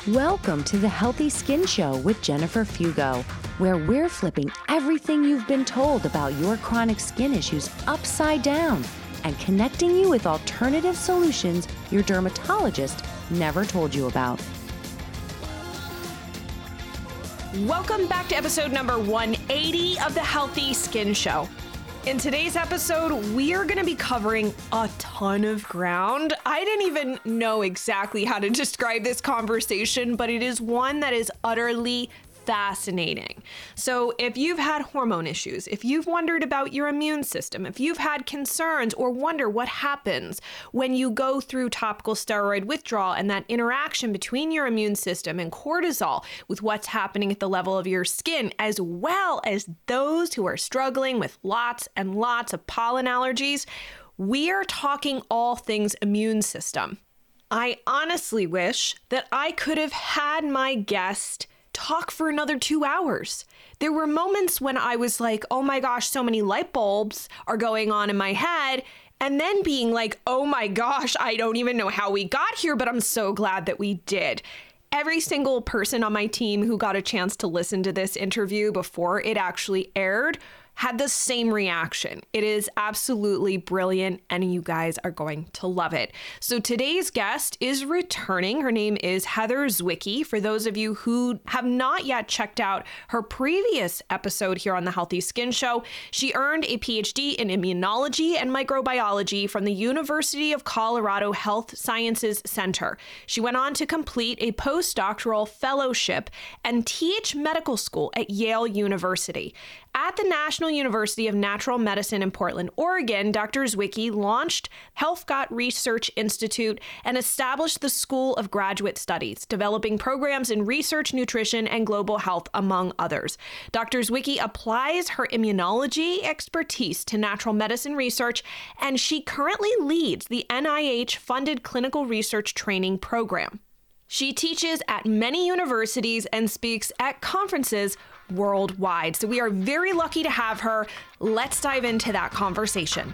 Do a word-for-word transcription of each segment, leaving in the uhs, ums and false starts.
Welcome to the Healthy Skin Show with Jennifer Fugo, where we're flipping everything you've been told about your chronic skin issues upside down and connecting you with alternative solutions your dermatologist never told you about. Welcome back to episode number one eighty of the Healthy Skin Show. In today's episode, we are going to be covering a ton of ground. I didn't even know exactly how to describe this conversation, but it is one that is utterly fascinating. So if you've had hormone issues, if you've wondered about your immune system, if you've had concerns or wonder what happens when you go through topical steroid withdrawal and that interaction between your immune system and cortisol with what's happening at the level of your skin, as well as those who are struggling with lots and lots of pollen allergies, we are talking all things immune system. I honestly wish that I could have had my guest talk for another two hours. There were moments when I was like, oh my gosh, so many light bulbs are going on in my head. And then being like, oh my gosh, I don't even know how we got here, but I'm so glad that we did. Every single person on my team who got a chance to listen to this interview before it actually aired had the same reaction. It is absolutely brilliant, and you guys are going to love it. So today's guest is returning. Her name is Heather Zwicky. For those of you who have not yet checked out her previous episode here on the Healthy Skin Show, she earned a P H D in immunology and microbiology from the University of Colorado Health Sciences Center. She went on to complete a postdoctoral fellowship and teach medical school at Yale University. At the National University of Natural Medicine in Portland, Oregon, Doctor Zwicky launched HealthGot Research Institute and established the School of Graduate Studies, developing programs in research, nutrition, and global health, among others. Doctor Zwicky applies her immunology expertise to natural medicine research, and she currently leads the N I H-funded clinical research training program. She teaches at many universities and speaks at conferences worldwide. So we are very lucky to have her. Let's dive into that conversation.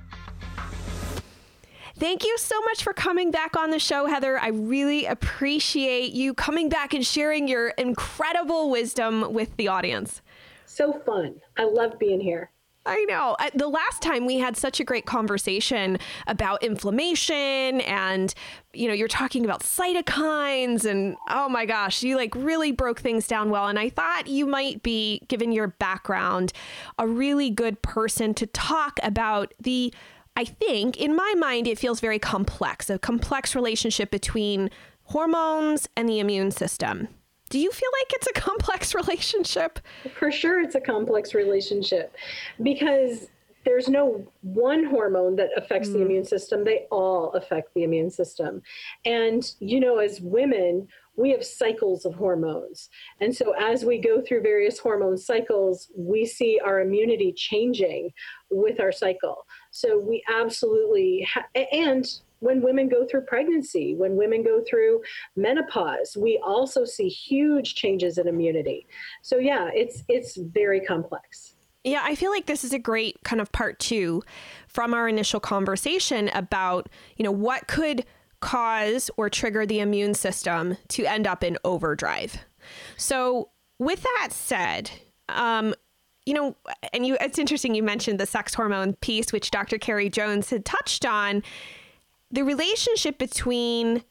Thank you so much for coming back on the show, Heather. I really appreciate you coming back and sharing your incredible wisdom with the audience. So fun. I love being here. I know. The last time we had such a great conversation about inflammation and, you know, you're talking about cytokines and, oh my gosh, you like really broke things down well. And I thought you might be, given your background, a really good person to talk about the, I think, in my mind, it feels very complex, a complex relationship between hormones and the immune system. Do you feel like it's a complex relationship? For sure, it's a complex relationship because there's no one hormone that affects mm. the immune system. They all affect the immune system. And, you know, as women, we have cycles of hormones. And so as we go through various hormone cycles, we see our immunity changing with our cycle. So we absolutely, ha- and when women go through pregnancy, when women go through menopause, we also see huge changes in immunity. So yeah, it's it's very complex. Yeah, I feel like this is a great kind of part two from our initial conversation about, you know, what could cause or trigger the immune system to end up in overdrive. So with that said, um, you know, and you, it's interesting you mentioned the sex hormone piece, which Doctor Carrie Jones had touched on. The relationship between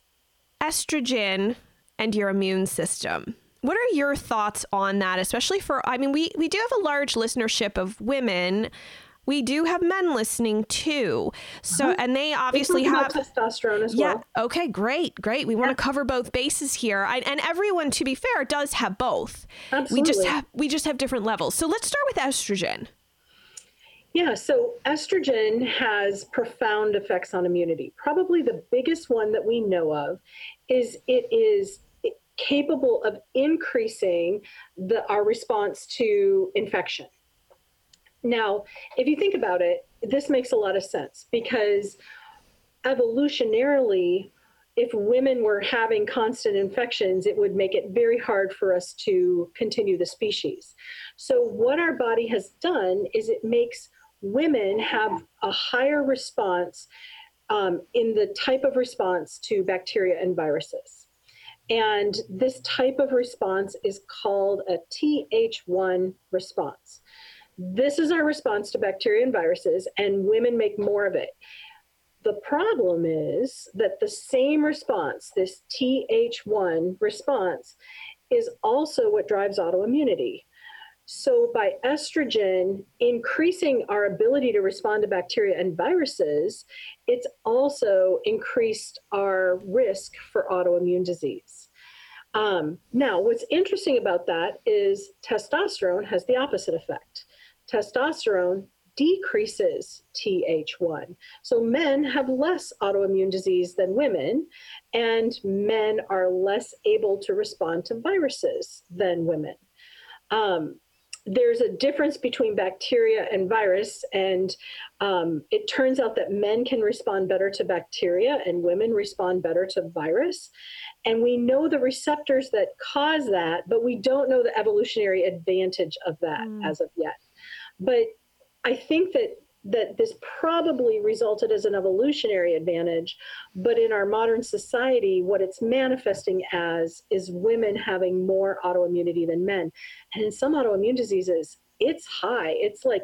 estrogen and your immune system. What are your thoughts on that? Especially for, I mean, we, we do have a large listenership of women. We do have men listening too. So, uh-huh. and they obviously have testosterone as yeah, well. Okay, great, great. We yeah. want to cover both bases here. I, and everyone, to be fair, does have both. Absolutely. We just have, we just have different levels. So let's start with estrogen. Yeah, so estrogen has profound effects on immunity. Probably the biggest one that we know of is it is capable of increasing the, our response to infection. Now, if you think about it, this makes a lot of sense because evolutionarily, if women were having constant infections, it would make it very hard for us to continue the species. So what our body has done is it makes women have a higher response um, in the type of response to bacteria and viruses. And this type of response is called a T H one response. This is our response to bacteria and viruses, and women make more of it. The problem is that the same response, this T H one response, is also what drives autoimmunity. So by estrogen increasing our ability to respond to bacteria and viruses, it's also increased our risk for autoimmune disease. Um, now, what's interesting about that is testosterone has the opposite effect. Testosterone decreases T H one. So men have less autoimmune disease than women, and men are less able to respond to viruses than women. Um, there's a difference between bacteria and virus, and um, it turns out that men can respond better to bacteria and women respond better to virus. And we know the receptors that cause that, but we don't know the evolutionary advantage of that mm. as of yet. But I think that that this probably resulted as an evolutionary advantage, but in our modern society, what it's manifesting as is women having more autoimmunity than men. And in some autoimmune diseases, it's high. It's like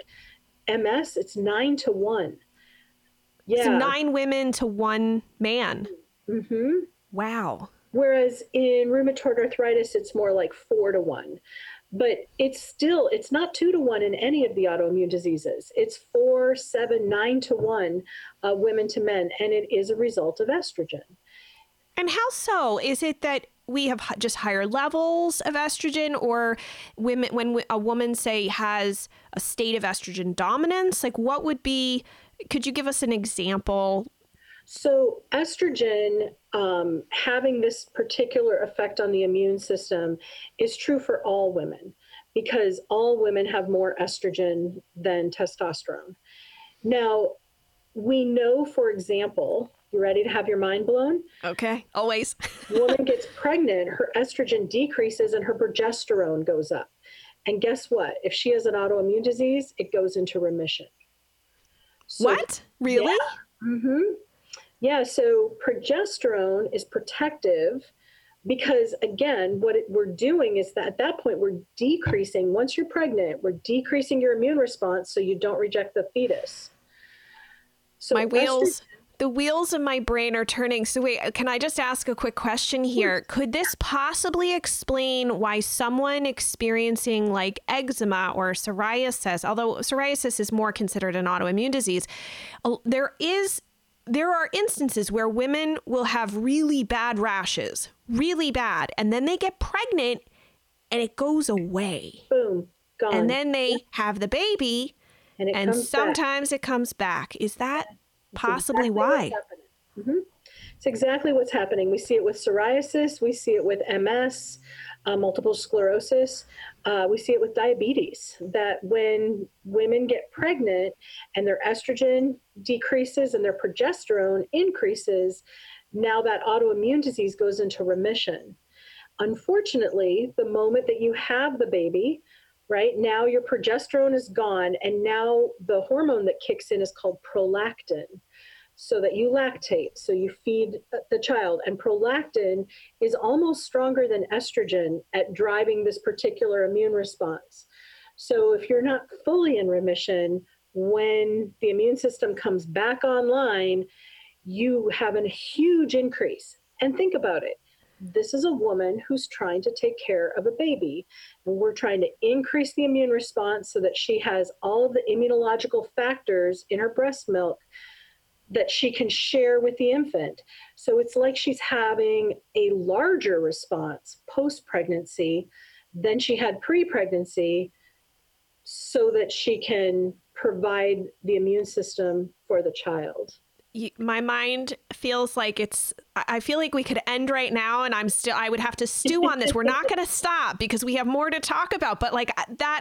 M S, it's nine to one. Yeah. So nine women to one man. Mm-hmm. Wow. Whereas in rheumatoid arthritis, it's more like four to one. But it's still, it's not two to one in any of the autoimmune diseases. It's four, seven, nine to one uh, women to men. And it is a result of estrogen. And how so? Is it that we have just higher levels of estrogen, or women, when a woman, say, has a state of estrogen dominance? Like, what would be, could you give us an example? So estrogen um, having this particular effect on the immune system is true for all women, because all women have more estrogen than testosterone. Now, we know, for example, you ready to have your mind blown? Okay, always. Woman gets pregnant, her estrogen decreases and her progesterone goes up. And guess what? If she has an autoimmune disease, it goes into remission. So, what? Really? Yeah. Mm-hmm. Yeah, so progesterone is protective because, again, what it, we're doing is that at that point, we're decreasing, once you're pregnant, we're decreasing your immune response so you don't reject the fetus. So my wheels, estrogen, the wheels of my brain are turning. So wait, can I just ask a quick question here? Could this possibly explain why someone experiencing like eczema or psoriasis, although psoriasis is more considered an autoimmune disease, there is There are instances where women will have really bad rashes, really bad, and then they get pregnant and it goes away. Boom, gone. And then they yep. have the baby and, it and comes sometimes back. it comes back. Is that It's possibly exactly why? Mm-hmm. It's exactly what's happening. We see it with psoriasis. We see it with M S, uh, multiple sclerosis. Uh, we see it with diabetes, that when women get pregnant and their estrogen decreases and their progesterone increases, now that autoimmune disease goes into remission. Unfortunately, the moment that you have the baby, right, now your progesterone is gone, and now the hormone that kicks in is called prolactin. So that you lactate, so you feed the child. And prolactin is almost stronger than estrogen at driving this particular immune response. So if you're not fully in remission, when the immune system comes back online, you have a huge increase. And think about it. This is a woman who's trying to take care of a baby. And we're trying to increase the immune response so that she has all of the immunological factors in her breast milk that she can share with the infant. So it's like she's having a larger response post-pregnancy than she had pre-pregnancy, so that she can provide the immune system for the child. My mind feels like it's, I feel like we could end right now and I'm still, I would have to stew on this. We're not going to stop because we have more to talk about, but like that,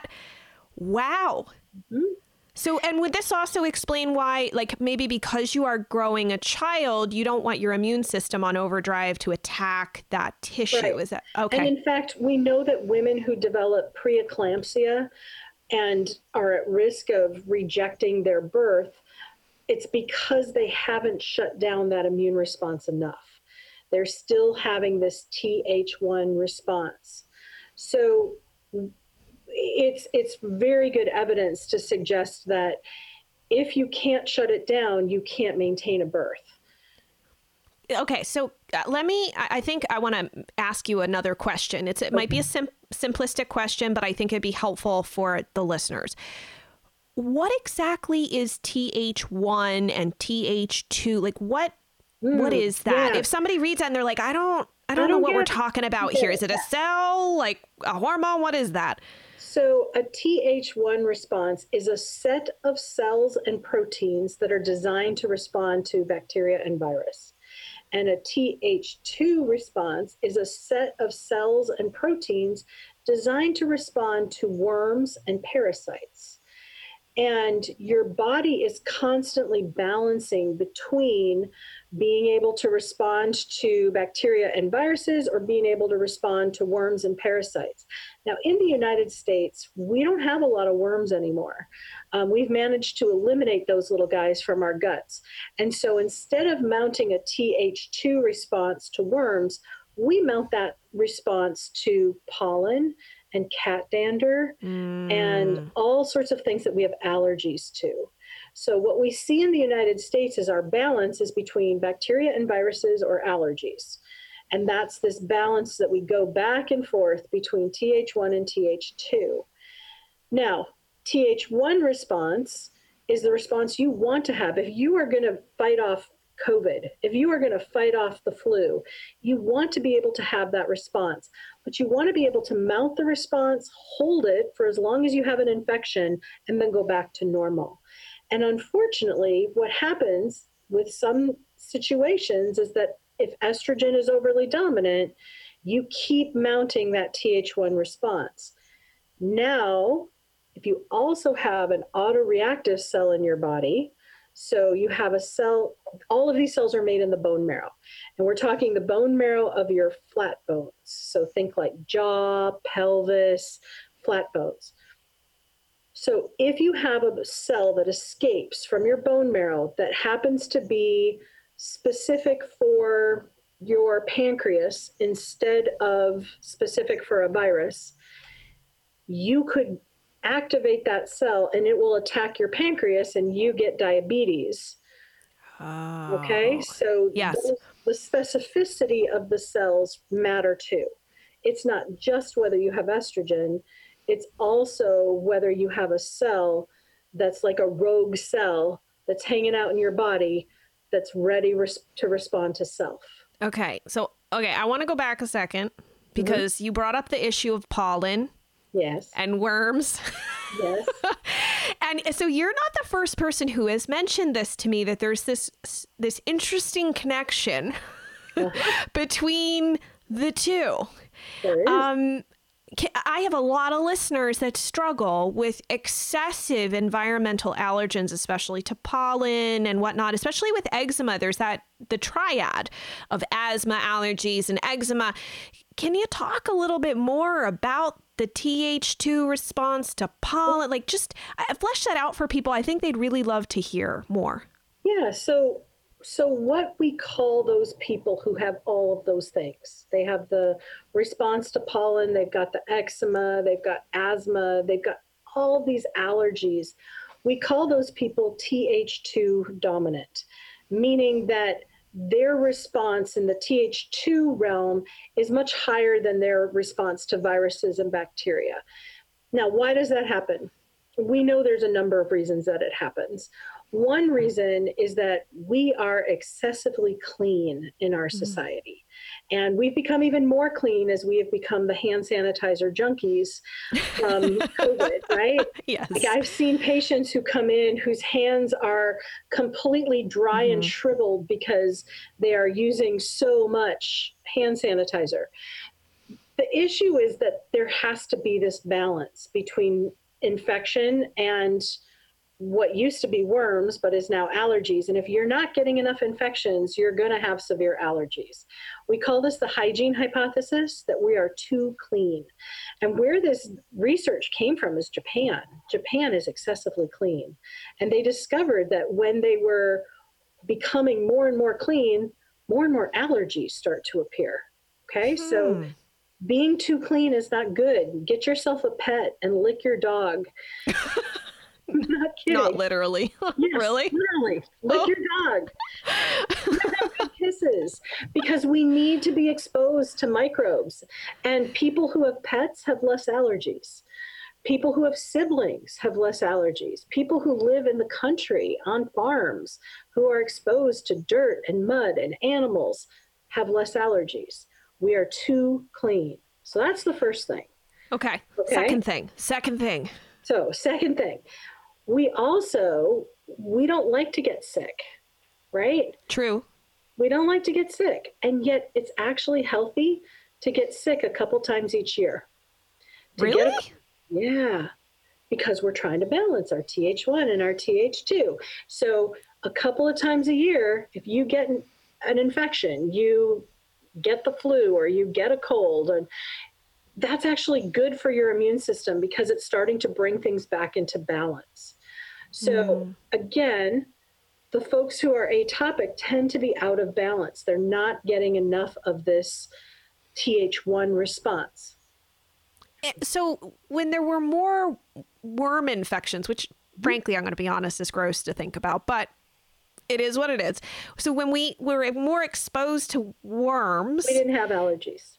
wow. Mm-hmm. So, and would this also explain why, like maybe because you are growing a child, you don't want your immune system on overdrive to attack that tissue? Right. Is that okay? And in fact, we know that women who develop preeclampsia and are at risk of rejecting their birth, it's because they haven't shut down that immune response enough. they're still having this T H one response. So it's it's very good evidence to suggest that if you can't shut it down, you can't maintain a birth. Okay, so uh, let me, I I think I want to ask you another question. It's, it might be a sim- simplistic question, but I think it'd be helpful for the listeners. What exactly is T H one and T H two? Like what, mm, what is that? Yeah. If somebody reads that and they're like, I don't, I don't, I don't know what we're talking about here. Is it a cell, like a hormone? What is that? So a T H one response is a set of cells and proteins that are designed to respond to bacteria and virus. And a T H two response is a set of cells and proteins designed to respond to worms and parasites. And your body is constantly balancing between being able to respond to bacteria and viruses or being able to respond to worms and parasites. Now, in the United States, we don't have a lot of worms anymore. Um, we've managed to eliminate those little guys from our guts. And so instead of mounting a T H two response to worms, we mount that response to pollen and cat dander mm. and all sorts of things that we have allergies to. So what we see in the United States is our balance is between bacteria and viruses or allergies. And that's this balance that we go back and forth between T H one and T H two. Now, T H one response is the response you want to have. If you are going to fight off COVID, if you are going to fight off the flu, you want to be able to have that response, but you want to be able to mount the response, hold it for as long as you have an infection, and then go back to normal. And unfortunately, what happens with some situations is that if estrogen is overly dominant, you keep mounting that T H one response. Now, if you also have an autoreactive cell in your body, so you have a cell, all of these cells are made in the bone marrow. And we're talking the bone marrow of your flat bones. So think like jaw, pelvis, flat bones. So if you have a cell that escapes from your bone marrow that happens to be specific for your pancreas instead of specific for a virus, you could activate that cell and it will attack your pancreas and you get diabetes. Oh, okay, so yes. those, the specificity of the cells matter too. It's not just whether you have estrogen, it's also whether you have a cell that's like a rogue cell that's hanging out in your body that's ready res- to respond to self. Okay, so, okay, I want to go back a second because mm-hmm. you brought up the issue of pollen. Yes. And worms. Yes. And so you're not the first person who has mentioned this to me, that there's this this interesting connection uh-huh. between the two. There is. Um, I have a lot of listeners that struggle with excessive environmental allergens, especially to pollen and whatnot, especially with eczema. There's that the triad of asthma, allergies, and eczema. Can you talk a little bit more about the T H two response to pollen? Like, just uh, flesh that out for people. I think they'd really love to hear more. Yeah. So, so what we call those people who have all of those things, they have the response to pollen, they've got the eczema, they've got asthma, they've got all of these allergies. We call those people T H two dominant, meaning that their response in the T H two realm is much higher than their response to viruses and bacteria. Now, why does that happen? We know there's a number of reasons that it happens. One reason is that we are excessively clean in our society. Mm. And we've become even more clean as we have become the hand sanitizer junkies from COVID, right? Yes. Like I've seen patients who come in whose hands are completely dry mm. and shriveled because they are using so much hand sanitizer. The issue is that there has to be this balance between infection and what used to be worms, but is now allergies. And if you're not getting enough infections, you're going to have severe allergies. We call this the hygiene hypothesis, that we are too clean. And where this research came from is Japan. Japan is excessively clean. And they discovered that when they were becoming more and more clean, more and more allergies start to appear. Okay. Hmm. So being too clean is not good. Get yourself a pet and lick your dog. I'm not kidding. Not literally. Yes, Really? literally. Lick Oh. your dog. Give them good kisses, because we need to be exposed to microbes. And people who have pets have less allergies. People who have siblings have less allergies. People who live in the country on farms who are exposed to dirt and mud and animals have less allergies. We are too clean. So that's the first thing. Okay. Okay. Second thing. Second thing. So second thing, we also, we don't like to get sick, right? True. We don't like to get sick. And yet it's actually healthy to get sick a couple times each year. To Really? get a- yeah. Because we're trying to balance our T H one and our T H two. So a couple of times a year, if you get an, an infection, you get the flu or you get a cold, and that's actually good for your immune system because it's starting to bring things back into balance. So Mm. again, the folks who are atopic tend to be out of balance. They're not getting enough of this T H one response. Eh, So when there were more worm infections, which frankly, I'm going to be honest, is gross to think about, but it is what it is. So when we were more exposed to worms, We didn't have allergies.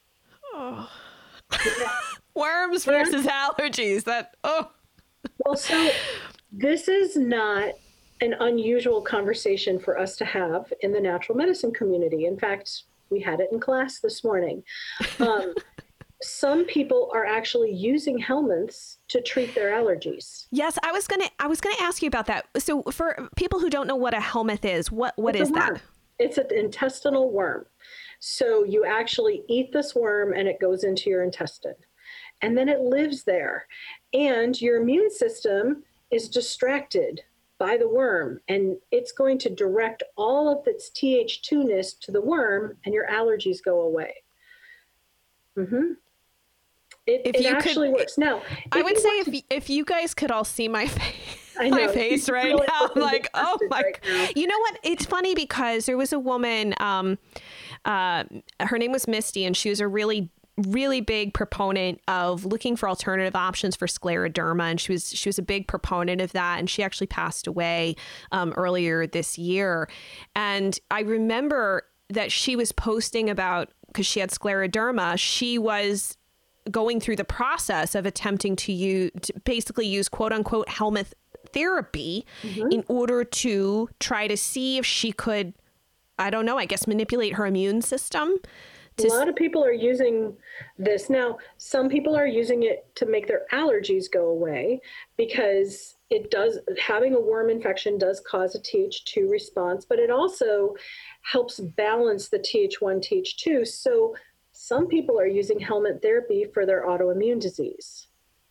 worms versus allergies, that, oh, Well, so this is not an unusual conversation for us to have in the natural medicine community. In fact, we had it in class this morning. Um, some people are actually using helminths to treat their allergies. yes, I was going to, I was going to ask you about that. So for people who don't know what a helminth is, what, what It's is a worm. that? It's an intestinal worm. So you actually eat this worm and it goes into your intestine. And then it lives there. And your immune system is distracted by the worm. And it's going to direct all of its T H two-ness to the worm, and your allergies go away. Mm-hmm. It, If it you could- actually works. Now, I if would you say want if, y- if you guys could all see my face, I my know, face she's right really now, I'm looking like, oh disgusted my, right now. you know what? It's funny because there was a woman, um, uh, her name was Misty, and she was a really, really big proponent of looking for alternative options for scleroderma. And she was, she was a big proponent of that. And she actually passed away, um, earlier this year. And I remember that she was posting about, because she had scleroderma, she was going through the process of attempting to use, to basically use quote unquote helminth therapy Mm-hmm. in order to try to see if she could, I don't know, I guess manipulate her immune system. A lot of people are using this. Now, some people are using it to make their allergies go away because it does, having a worm infection does cause a T H two response, but it also helps balance the T H one, T H two. So some people are using helminth therapy for their autoimmune disease.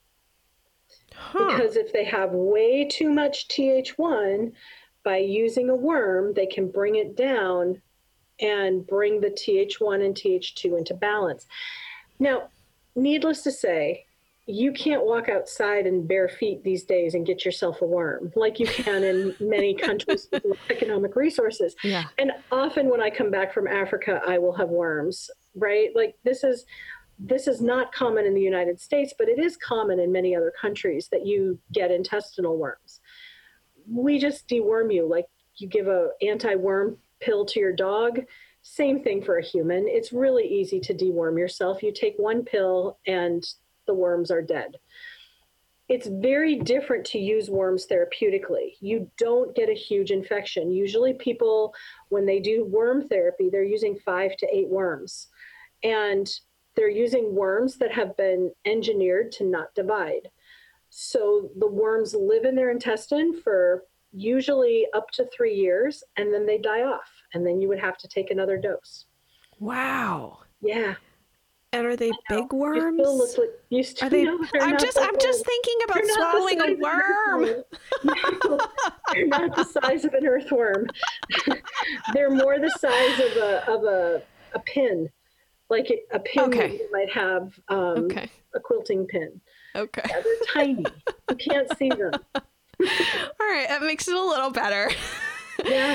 Huh. Because if they have way too much T H one, by using a worm, they can bring it down and bring the T H one and T H two into balance. Now, needless to say, you can't walk outside in bare feet these days and get yourself a worm like you can in many countries with low economic resources. Yeah. And often when I come back from Africa, I will have worms, right? Like this is this is not common in the United States, but it is common in many other countries that you get intestinal worms. We just deworm you, like you give a anti-worm pill to your dog. Same thing for a human. It's really easy to deworm yourself. You take one pill and the worms are dead. It's very different to use worms therapeutically. You don't get a huge infection. Usually people, when they do worm therapy, they're using five to eight worms. And they're using worms that have been engineered to not divide. So the worms live in their intestine for usually up to three years, and then they die off. And then you would have to take another dose. Wow. Yeah. And are they big You worms? still look like, you still Are they, know they're I'm not just, the I'm just worm. thinking about They're not the swallowing size a of an worm. earthworm. They're not the size of an earthworm. They're more the size of a of a, a pin, like a pin Okay. that you might have um, Okay. a quilting pin. Okay. Yeah, they're tiny. You can't see them. All right. That makes it a little better. Yeah.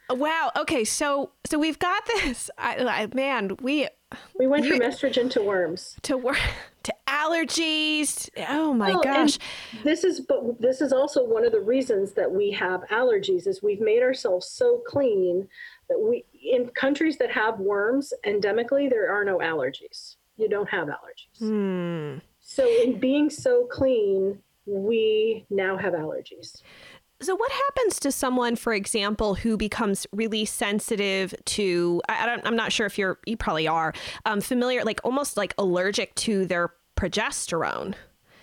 Wow. Okay. So, so we've got this, I, I, man, we, We went you, from estrogen to worms. to work, to allergies. Oh my Well, gosh. and this is, but this is also one of the reasons that we have allergies is we've made ourselves so clean that we, in countries that have worms endemically, there are no allergies. You don't have allergies. Hmm. So in being so clean, we now have allergies. So what happens to someone, for example, who becomes really sensitive to, I, I don't, I'm not sure if you're, you probably are, um, familiar, like almost like allergic to their progesterone?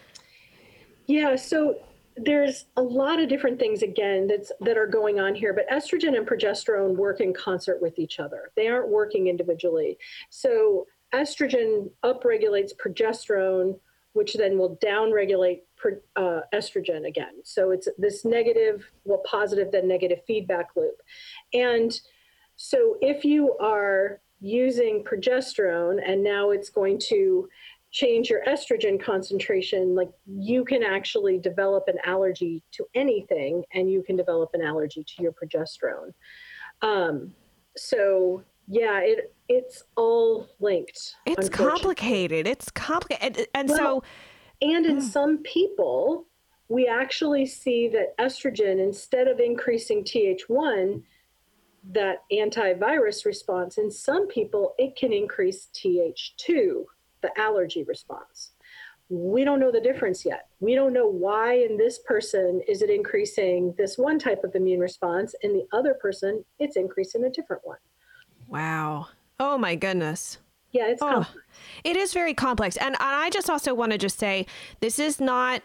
Yeah, so there's a lot of different things again that's that are going on here, but estrogen and progesterone work in concert with each other. They aren't working individually. So estrogen upregulates progesterone, which then will downregulate uh, estrogen again. So it's this negative, well, positive, then negative feedback loop. And so if you are using progesterone and now it's going to change your estrogen concentration, like you can actually develop an allergy to anything and you can develop an allergy to your progesterone. Um, so yeah, it it's all linked. It's complicated. It's complicated. And, and well, so. And in mm. some people, we actually see that estrogen, instead of increasing T H one, that antivirus response, in some people, it can increase T H two, the allergy response. We don't know the difference yet. We don't know why in this person is it increasing this one type of immune response, and the other person, it's increasing a different one. Wow. Oh my goodness. Yeah, it's oh, complex. It is very complex. And, and I just also want to just say, this is not,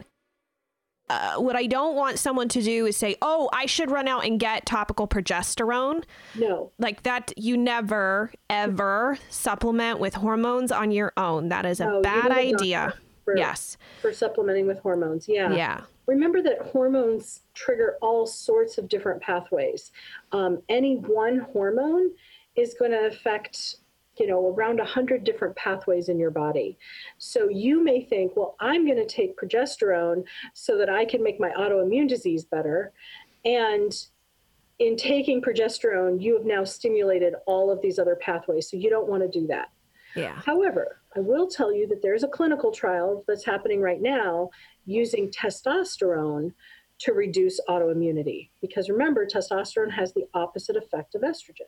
uh, what I don't want someone to do is say, oh, I should run out and get topical progesterone. No. Like that, you never, ever supplement with hormones on your own. That is a no, bad idea. For, yes. For supplementing with hormones. Yeah. Yeah. Remember that hormones trigger all sorts of different pathways. Um, any one hormone is going to affect, you know, around one hundred different pathways in your body. So you may think, well, I'm going to take progesterone so that I can make my autoimmune disease better. And in taking progesterone, you have now stimulated all of these other pathways. So you don't want to do that. Yeah. However, I will tell you that there's a clinical trial that's happening right now using testosterone to reduce autoimmunity. Because remember, testosterone has the opposite effect of estrogen.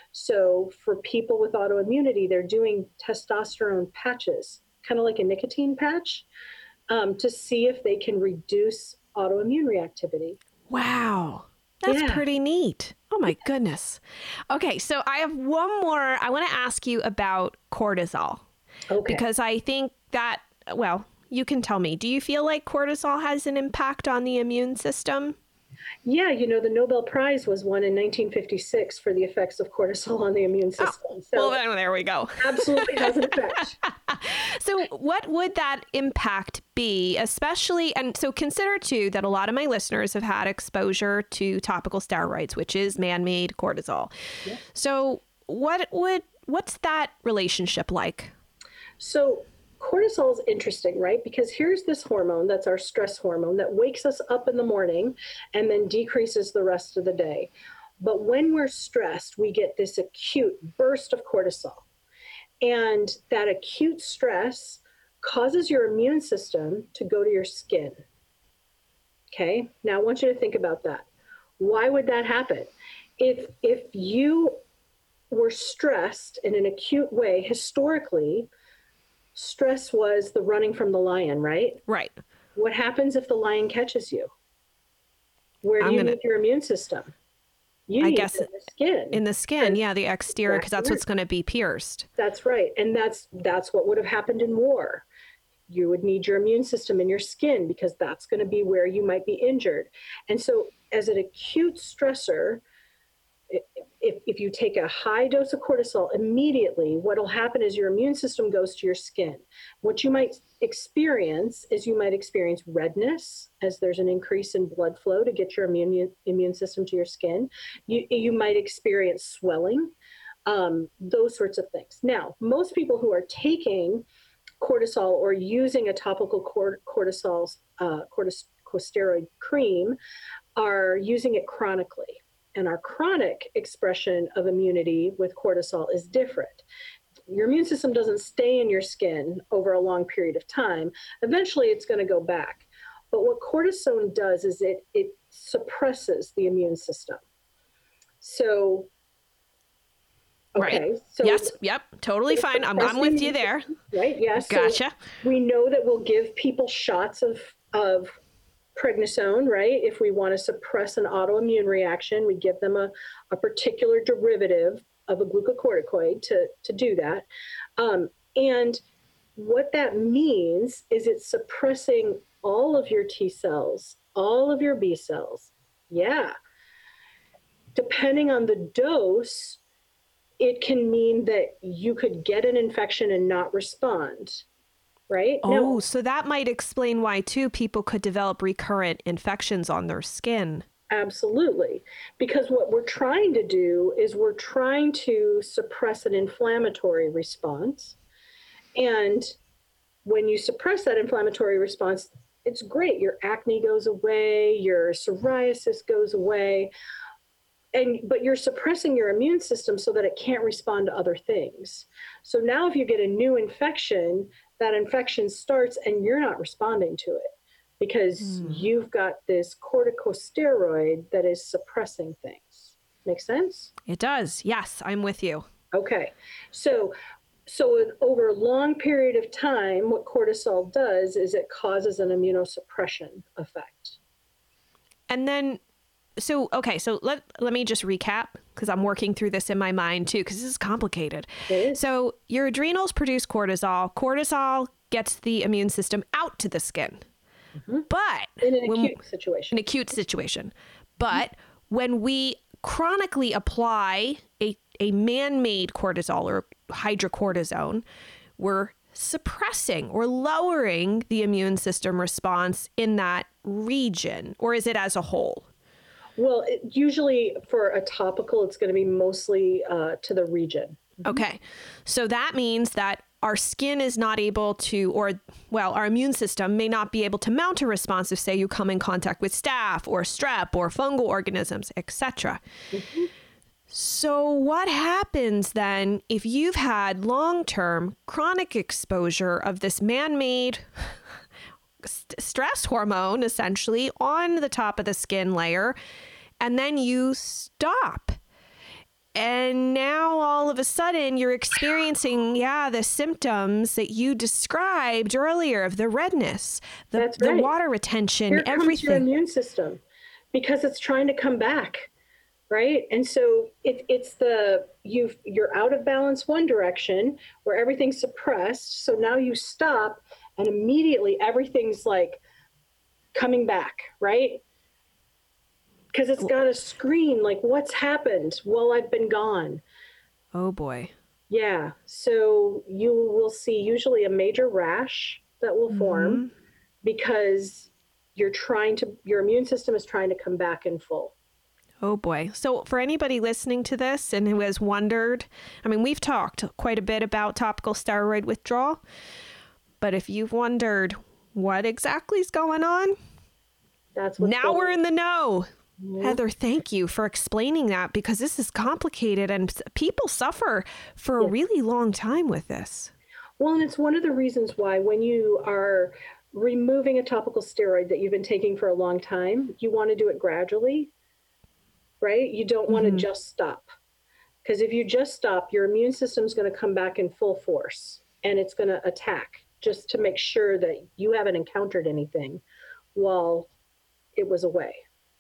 So for people with autoimmunity, they're doing testosterone patches, kind of like a nicotine patch, um, to see if they can reduce autoimmune reactivity. Wow. That's yeah. pretty neat. Oh my goodness. Okay, so I have one more. I want to ask you about cortisol. Okay. Because I think that, well, you can tell me, do you feel like cortisol has an impact on the immune system? Yeah, you know, the Nobel Prize was won in nineteen fifty-six for the effects of cortisol on the immune system. Oh, so well, then there we go. Absolutely has an effect. So what would that impact be, especially, and so consider too that a lot of my listeners have had exposure to topical steroids, which is man-made cortisol. Yeah. So what would, what's that relationship like? So cortisol is interesting, right? Because here's this hormone that's our stress hormone that wakes us up in the morning and then decreases the rest of the day. But when we're stressed, we get this acute burst of cortisol. And that acute stress causes your immune system to go to your skin. Okay, now I want you to think about that. Why would that happen? If, if you were stressed in an acute way, historically, stress was the running from the lion, right? Right. What happens if the lion catches you? Where do I'm you gonna, need your immune system? You I need guess it in the skin. In the skin, and, yeah, the exterior, because that's what's going to be pierced. That's right. And that's that's what would have happened in war. You would need your immune system in your skin because that's going to be where you might be injured. And so as an acute stressor, If, if you take a high dose of cortisol, immediately what will happen is your immune system goes to your skin. What you might experience is you might experience redness as there's an increase in blood flow to get your immune immune system to your skin. You, you might experience swelling, um, those sorts of things. Now, most people who are taking cortisol or using a topical cortisol, uh, corticosteroid cream are using it chronically. And our chronic expression of immunity with cortisol is different. Your immune system doesn't stay in your skin over a long period of time. Eventually, it's going to go back. But what cortisone does is it, it suppresses the immune system. So, okay. Right. So yes. Yep. Totally fine. I'm, I'm with you there. Right. Yes. Yeah, gotcha. So we know that we'll give people shots of, of prednisone, right? If we want to suppress an autoimmune reaction, we give them a, a particular derivative of a glucocorticoid to, to do that. Um, and what that means is it's suppressing all of your T cells, all of your B cells. Yeah. Depending on the dose, it can mean that you could get an infection and not respond. Right? Oh, now, so that might explain why, too, people could develop recurrent infections on their skin. Absolutely. Because what we're trying to do is we're trying to suppress an inflammatory response. And when you suppress that inflammatory response, it's great. Your acne goes away, your psoriasis goes away. And but you're suppressing your immune system so that it can't respond to other things. So now if you get a new infection, that infection starts and you're not responding to it because mm. you've got this corticosteroid that is suppressing things. Make sense? It does. Yes, I'm with you. Okay. So so over a long period of time, what cortisol does is it causes an immunosuppression effect. And then So, okay, so let let me just recap because I'm working through this in my mind too because this is complicated. It is. So your adrenals produce cortisol. Cortisol gets the immune system out to the skin. Mm-hmm. But in an when, acute situation. An acute situation. But mm-hmm. when we chronically apply a, a man-made cortisol or hydrocortisone, we're suppressing or lowering the immune system response in that region, or is it as a whole? Well, it, usually for a topical, it's going to be mostly uh, to the region. Okay. So that means that our skin is not able to, or, well, our immune system may not be able to mount a response if, say, you come in contact with staph or strep or fungal organisms, et cetera. Mm-hmm. So what happens then if you've had long-term chronic exposure of this man-made st- stress hormone, essentially, on the top of the skin layer, and then you stop? And now all of a sudden you're experiencing, yeah, the symptoms that you described earlier of the redness, the, That's the right. water retention, Here everything. Comes your immune system because it's trying to come back, right? And so it, it's the, you've, you're out of balance one direction where everything's suppressed. So now you stop and immediately everything's like coming back, right? Because it's got a screen like, what's happened while I've been gone? Oh, boy. Yeah. So you will see usually a major rash that will form mm-hmm. because you're trying to, your immune system is trying to come back in full. Oh, boy. So for anybody listening to this and who has wondered, I mean, we've talked quite a bit about topical steroid withdrawal, but if you've wondered what exactly is going on, that's what now we're on. in the know. Mm-hmm. Heather, thank you for explaining that because this is complicated and people suffer for yes. a really long time with this. Well, and it's one of the reasons why when you are removing a topical steroid that you've been taking for a long time, you want to do it gradually, right? You don't want mm-hmm. to just stop. Because if you just stop, your immune system is going to come back in full force and it's going to attack just to make sure that you haven't encountered anything while it was away.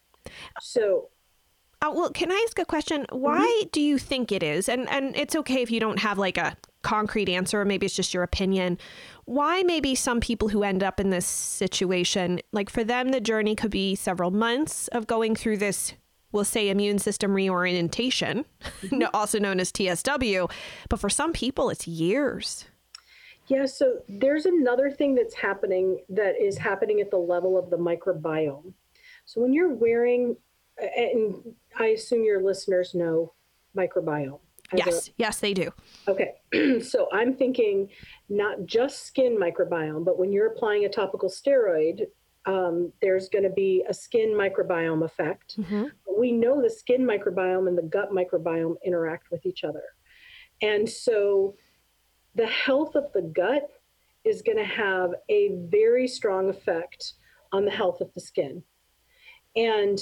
So, uh, well, can I ask a question? Why mm-hmm. do you think it is? And and it's okay if you don't have like a concrete answer, or maybe it's just your opinion. Why maybe some people who end up in this situation, like for them, the journey could be several months of going through this, we'll say, immune system reorientation, mm-hmm. also known as T S W. But for some people, it's years. Yeah, so there's another thing that's happening that is happening at the level of the microbiome. So when you're wearing, and I assume your listeners know microbiome. Yes, a, yes, they do. Okay, so I'm thinking not just skin microbiome, but when you're applying a topical steroid, um, there's going to be a skin microbiome effect. Mm-hmm. We know the skin microbiome and the gut microbiome interact with each other. And so the health of the gut is going to have a very strong effect on the health of the skin. And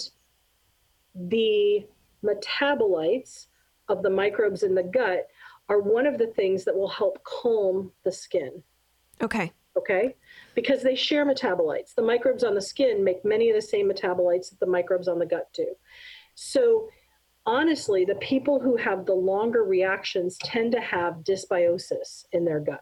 the metabolites of the microbes in the gut are one of the things that will help calm the skin. Okay. Okay? Because they share metabolites. The microbes on the skin make many of the same metabolites that the microbes on the gut do. So honestly, the people who have the longer reactions tend to have dysbiosis in their gut.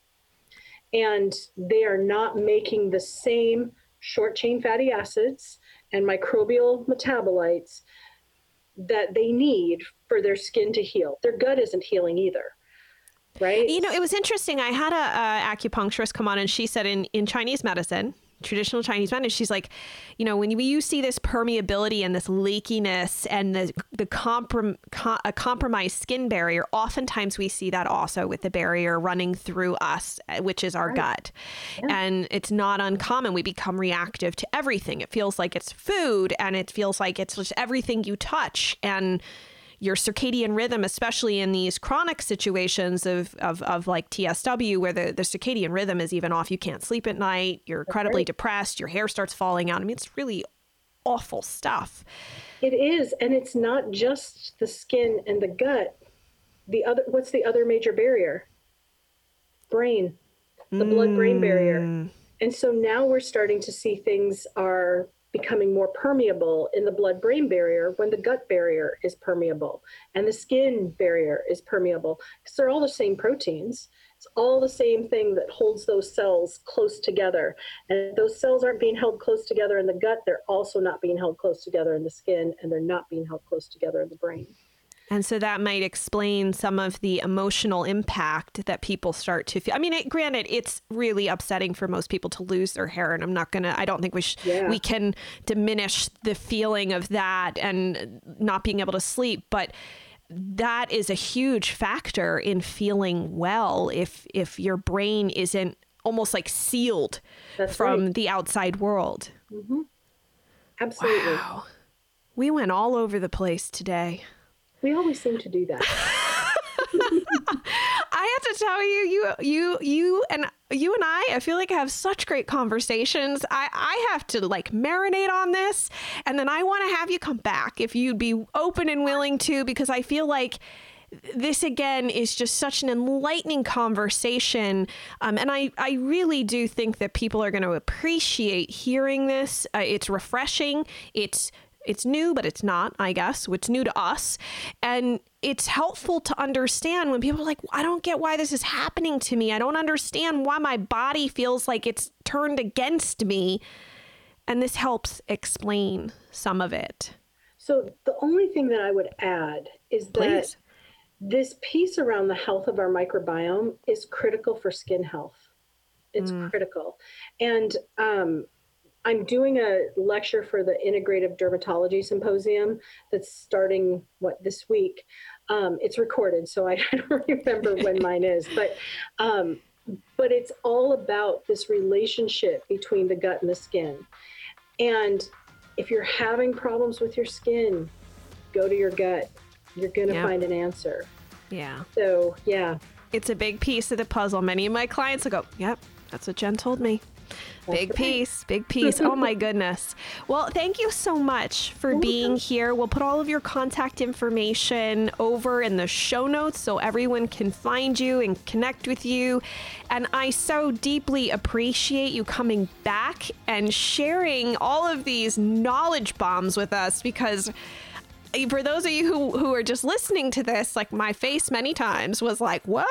And they are not making the same short chain fatty acids and microbial metabolites that they need for their skin to heal. Their gut isn't healing either. Right. You know, it was interesting. I had a, a acupuncturist come on and she said in, in Chinese medicine, traditional Chinese medicine, she's like, you know, when you, you see this permeability and this leakiness and the the comprom, com, a compromised skin barrier, oftentimes we see that also with the barrier running through us, which is our right. gut. Yeah. And it's not uncommon. We become reactive to everything. It feels like it's food and it feels like it's just everything you touch. And your circadian rhythm, especially in these chronic situations of, of, of like T S W, where the, the circadian rhythm is even off. You can't sleep at night. You're incredibly right. depressed. Your hair starts falling out. I mean, it's really awful stuff. It is. And it's not just the skin and the gut. The other, what's the other major barrier? Brain, the mm. blood-brain barrier. And so now we're starting to see things are becoming more permeable in the blood-brain barrier when the gut barrier is permeable and the skin barrier is permeable, because they're all the same proteins. It's all the same thing that holds those cells close together. And if those cells aren't being held close together in the gut, they're also not being held close together in the skin, and they're not being held close together in the brain. And so that might explain some of the emotional impact that people start to feel. I mean, it, granted, it's really upsetting for most people to lose their hair. And I'm not going to, I don't think we sh- yeah. we can diminish the feeling of that and not being able to sleep. But that is a huge factor in feeling well if if your brain isn't almost like sealed That's from right. the outside world. Mm-hmm. Absolutely. Wow. We went all over the place today. We always seem to do that. I have to tell you, you, you, you, and you and I, I feel like I have such great conversations. I, I have to like marinate on this, and then I want to have you come back if you'd be open and willing to, because I feel like this again is just such an enlightening conversation. Um, and I, I really do think that people are going to appreciate hearing this. Uh, it's refreshing. It's It's new, but it's not, I guess. It's new to us. And it's helpful to understand when people are like, I don't get why this is happening to me. I don't understand why my body feels like it's turned against me. And this helps explain some of it. So the only thing that I would add is Please. that this piece around the health of our microbiome is critical for skin health. It's mm. critical. And, um, I'm doing a lecture for the Integrative Dermatology Symposium that's starting, what, this week. Um, it's recorded, so I don't remember when mine is. But um, but it's all about this relationship between the gut and the skin. And if you're having problems with your skin, go to your gut. You're going to yeah. find an answer. Yeah. So, yeah. It's a big piece of the puzzle. Many of my clients will go, yep, that's what Jen told me. Big piece, big piece. Oh my goodness. Well, thank you so much for being here. We'll put all of your contact information over in the show notes so everyone can find you and connect with you. And I so deeply appreciate you coming back and sharing all of these knowledge bombs with us, because for those of you who, who are just listening to this, like my face many times was like, what?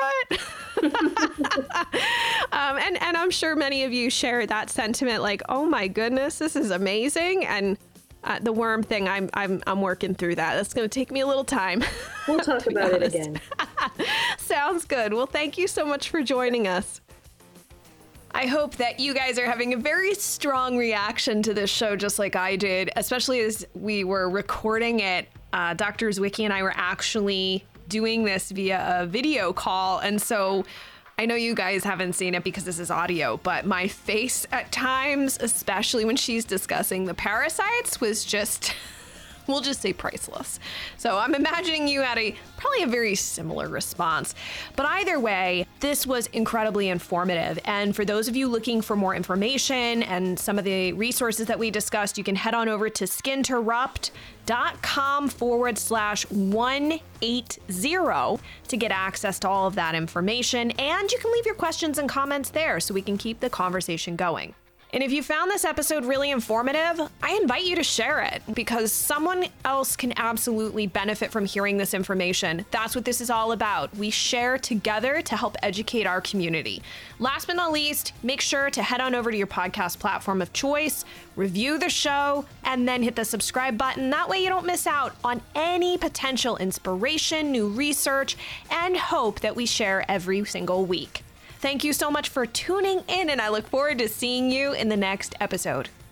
um, and, and I'm sure many of you share that sentiment, like, oh my goodness, this is amazing. And uh, the worm thing, I'm, I'm, I'm working through that. That's going to take me a little time. We'll talk about it again. Sounds good. Well, thank you so much for joining us. I hope that you guys are having a very strong reaction to this show, just like I did, especially as we were recording it. Uh, Doctor Zwicky and I were actually doing this via a video call. And so I know you guys haven't seen it because this is audio, but my face at times, especially when she's discussing the parasites, was just, we'll just say priceless. So I'm imagining you had a probably a very similar response. But either way, this was incredibly informative. And for those of you looking for more information and some of the resources that we discussed, you can head on over to skinterrupt.com forward slash 180 to get access to all of that information. And you can leave your questions and comments there so we can keep the conversation going. And if you found this episode really informative, I invite you to share it because someone else can absolutely benefit from hearing this information. That's what this is all about. We share together to help educate our community. Last but not least, make sure to head on over to your podcast platform of choice, review the show, and then hit the subscribe button. That way you don't miss out on any potential inspiration, new research, and hope that we share every single week. Thank you so much for tuning in, and I look forward to seeing you in the next episode.